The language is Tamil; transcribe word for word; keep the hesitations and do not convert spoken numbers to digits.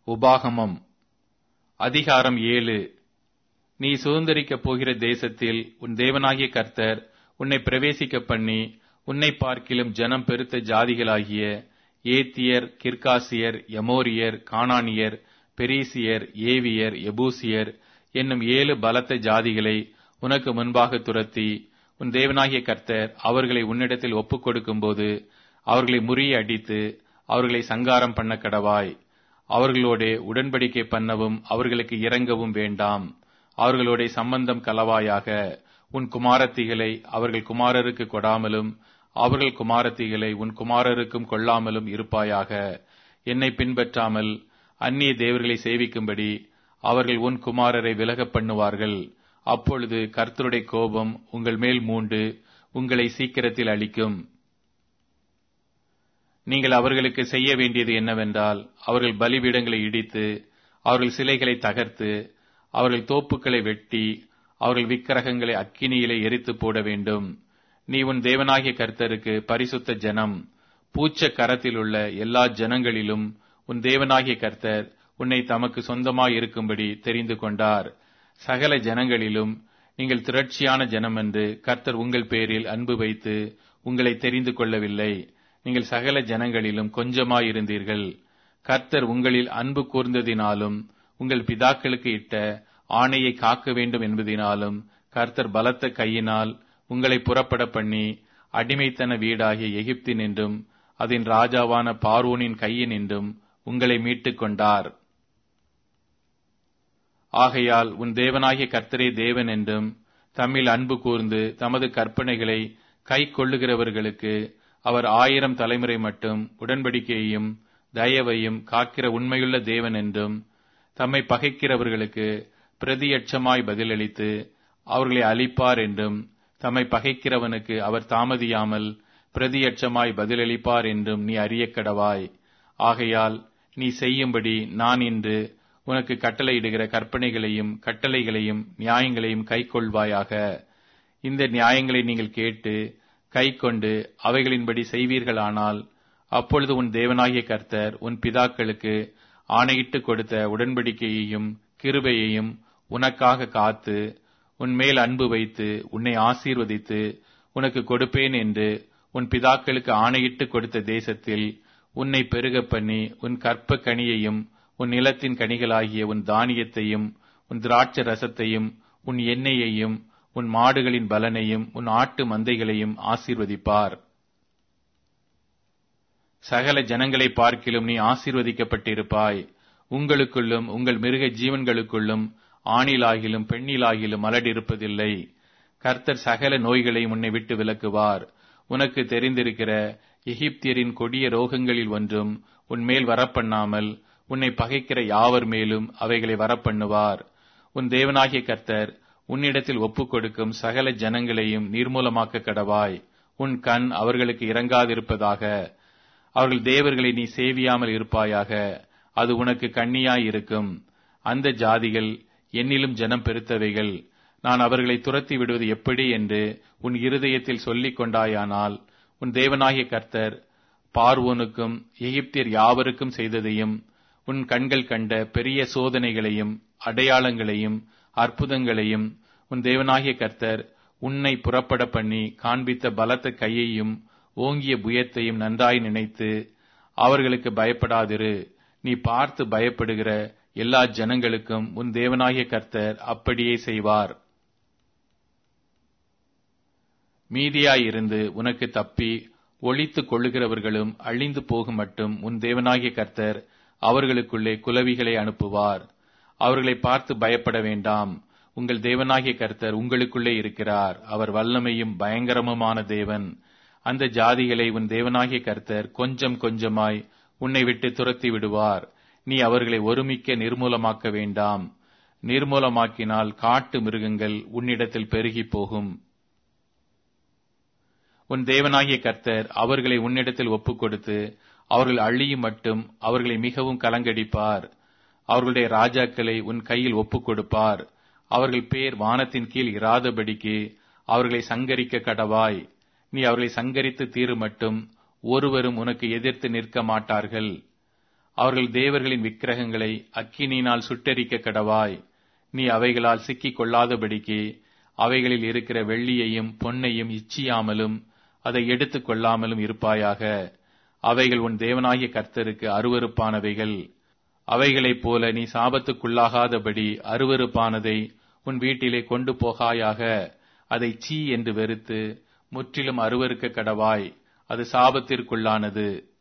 உபாகமம் அதிகாரம் ஏழு. நீ சுதந்தரிக்கப் போகிற தேசத்தில் உன் தேவனாகிய கர்த்தர் உன்னை பிரவேசிக்க பண்ணி, உன்னை பார்க்கிலும் ஜனம் பெருத்த ஜாதிகளாகிய ஏத்தியர், கிர்காசியர், எமோரியர், கானானியர், பெரிசியர், ஏவியர், எபூசியர் என்னும் ஏழு பலத்த ஜாதிகளை உனக்கு முன்பாக துரத்தி, உன் தேவனாகிய கர்த்தர் அவர்களை உன்னிடத்தில் ஒப்புக் கொடுக்கும்போது அவர்களை முறிய அடித்து அவர்களை சங்காரம் பண்ண கடவாய். அவர்களோட உடன்படிக்கை பண்ணவும் அவர்களுக்கு இரங்கவும் வேண்டாம். அவர்களோட சம்பந்தம் கலவாயாக. உன் குமாரத்திகளை அவர்கள் குமாரருக்கு கொடாமலும் அவர்கள் குமாரத்திகளை உன் குமாரருக்கும் கொள்ளாமலும் இருப்பாயாக. என்னை பின்பற்றாமல் அந்நிய தேவர்களை சேவிக்கும்படி அவர்கள் உன் குமாரரை விலகப் பண்ணுவார்கள். அப்பொழுது கர்த்தருடைய கோபம் உங்கள் மேல் மூண்டு உங்களை சீக்கிரத்தில் அழிக்கும். நீங்கள் அவர்களுக்கு செய்ய வேண்டியது என்னவென்றால், அவர்கள் பலிபீடங்களை இடித்து அவர்கள் சிலைகளை தகர்த்து அவர்கள் தோப்புக்களை வெட்டி அவர்கள் விக்கிரகங்களை அக்கினியிலே எரித்து போட வேண்டும். நீ உன் தேவனாகிய கர்த்தருக்கு பரிசுத்த ஜனம். பூச்ச கரத்தில் உள்ள எல்லா ஜனங்களிலும் உன் தேவனாகிய கர்த்தர் உன்னை தமக்கு சொந்தமாய் இருக்கும்படி தெரிந்து கொண்டார். சகல ஜனங்களிலும் நீங்கள் திரட்சியான ஜனம் என்று கர்த்தர் உங்கள் பேரில் அன்பு வைத்து உங்களை தெரிந்து கொள்ளவில்லை. நீங்கள் சகல ஜனங்களிலும் கொஞ்சமாயிருந்தீர்கள். கர்த்தர் உங்களில் அன்பு கூர்ந்ததினாலும் உங்கள் பிதாக்களுக்கு இட்ட ஆணையை காக்க வேண்டும் என்பதினாலும் கர்த்தர் பலத்த கையினால் உங்களை புறப்பட பண்ணி அடிமைத்தன வீடாகிய எகிப்தினின்றும் அதன் ராஜாவான பார்வோனின் கையினின்றும் உங்களை மீட்டுக் கொண்டார். ஆகையால் உன் தேவனாகிய கர்த்தரே தேவன் என்றும், தம்மில் அன்பு கூர்ந்து தமது கற்பனைகளை கை கொள்ளுகிறவர்களுக்கு அவர் ஆயிரம் தலைமுறை மட்டும் உடன்படிக்கையையும் தயவையும் காக்கிற உண்மையுள்ள தேவன் என்றும், தம்மை பகைக்கிறவர்களுக்கு பிரதியட்சமாய் பதிலளித்து அவர்களை அழிப்பார் என்றும், தம்மை பகைக்கிறவனுக்கு அவர் தாமதியாமல் பிரதியட்சமாய் பதிலளிப்பார் என்றும் நீ அறியக்கடவாய். ஆகையால் நீ செய்யும்படி நான் இன்று உனக்கு கட்டளையிடுகிற கற்பனைகளையும் கட்டளைகளையும் நியாயங்களையும் கை கொள்வாயாக. இந்த நியாயங்களை நீங்கள் கேட்டு கை கொண்டு அவைகளின்படி செய்வீர்களானால், அப்பொழுது உன் தேவனாகிய கர்த்தர் உன் பிதாக்களுக்கு ஆணையிட்டு கொடுத்த உடன்படிக்கையையும் கிருபையையும் உனக்காக காத்து உன் மேல் அன்பு வைத்து உன்னை ஆசீர்வதித்து உனக்கு கொடுப்பேன் என்று உன் பிதாக்களுக்கு ஆணையிட்டு கொடுத்த தேசத்தில் உன்னை பெருக பண்ணி உன் கற்ப கனியையும் உன் நிலத்தின் கனிகளாகிய உன் தானியத்தையும் உன் திராட்சை ரசத்தையும் உன் எண்ணெயையும் உன் மாடுகளின் பலனையும் உன் ஆட்டு மந்தைகளையும் ஆசீர்வதிப்பார். சகல ஜனங்களை பார்க்கிலும் நீ ஆசீர்வதிக்கப்பட்டிருப்பாய். உங்களுக்குள்ளும் உங்கள் மிருக ஜீவன்களுக்குள்ளும் ஆணிலாகிலும் பெண்ணிலாகிலும் மலடிருப்பதில்லை. கர்த்தர் சகல நோய்களையும் உன்னை விட்டு விலக்குவார். உனக்கு தெரிந்திருக்கிற எகிப்தியரின் கொடிய ரோகங்களில் ஒன்றும் உன்மேல் வரப்பண்ணாமல் உன்னை பகைக்கிற யாவர் மேலும் அவைகளை வரப்பண்ணுவார். உன் தேவனாகிய கர்த்தர் உன்னிடத்தில் ஒப்புக் கொடுக்கும் சகல ஜனங்களையும் நீர்மூலமாக்க கடவாய். உன் கண் அவர்களுக்கு இறங்காதிருப்பதாக. அவர்கள் தேவர்களை நீ சேவியாமல் இருப்பாயாக. அது உனக்கு கண்ணியாயிருக்கும். அந்த ஜாதிகள் என்னிலும் ஜனம் பெருத்தவைகள். நான் அவர்களை துரத்தி விடுவது எப்படி என்று உன் இருதயத்தில் சொல்லிக் கொண்டாயானால், உன் தேவனாகிய கர்த்தர் பார்வோனுக்கும் எகிப்தியர் யாவருக்கும் செய்ததையும் உன் கண்கள் கண்ட பெரிய சோதனைகளையும் அடையாளங்களையும் அற்புதங்களையும் உன் தேவனாகிய கர்த்தர் உன்னை புறப்பட பண்ணி காண்பித்த பலத்த கையையும் ஓங்கிய புயத்தையும் நன்றாய் நினைத்து அவர்களுக்கு பயப்படாதிரு. நீ பார்த்து பயப்படுகிற எல்லா ஜனங்களுக்கும் உன் தேவனாகிய கர்த்தர் அப்படியே செய்வார். மீதியாயிருந்து உனக்கு தப்பி ஒளித்துக் கொள்ளுகிறவர்களும் அழிந்து போகும் மட்டும் உன் தேவனாகிய கர்த்தர் அவர்களுக்குள்ளே குலவிகளை அனுப்புவார். அவர்களை பார்த்து பயப்பட வேண்டாம். உங்கள் தேவனாகிய கர்த்தர் உங்களுக்குள்ளே இருக்கிறார். அவர் வல்லமையும் பயங்கரமுமான தேவன். அந்த ஜாதிகளை உன் தேவனாகிய கர்த்தர் கொஞ்சம் கொஞ்சமாய் உன்னை விட்டு துரத்தி விடுவார். நீ அவர்களை ஒருமிக்க நிர்மூலமாக்க வேண்டாம். நிர்மூலமாக்கினால் காட்டு மிருகங்கள் உன்னிடத்தில் பெருகி போகும். உன் தேவனாகிய கர்த்தர் அவர்களை உன்னிடத்தில் ஒப்புக் கொடுத்து அவர்கள் அழியும் மட்டும் அவர்களை மிகவும் கலங்கடிப்பார். அவர்களுடைய ராஜாக்களை உன் கையில் ஒப்புக் கொடுப்பார். அவர்கள் பேர் வானத்தின் கீழ் இராதபடிக்கு அவர்களை சங்கரிக்க கடவாய். நீ அவர்களை சங்கரித்து தீரு மட்டும் ஒருவரும் உனக்கு எதிர்த்து நிற்க மாட்டார்கள். அவர்கள் தேவர்களின் விக்கிரகங்களை அக்கினியினால் சுட்டெரிக்க கடவாய். நீ அவைகளால் சிக்கிக் கொள்ளாதபடிக்கு அவைகளில் இருக்கிற வெள்ளியையும் பொன்னையும் இச்சியாமலும் அதை எடுத்துக் கொள்ளாமலும் இருப்பாயாக. அவைகள் உன் தேவனாகிய கர்த்தருக்கு அருவருப்பானவைகள். அவைகளைப் போல நீ சாபத்துக்குள்ளாகாதபடி அருவருப்பானதை உன் வீட்டிலே கொண்டு போகாயாக. அதை சீ என்று வெறுத்து முற்றிலும் அருவருக்க கடவாய். அது சாபத்திற்குள்ளானது.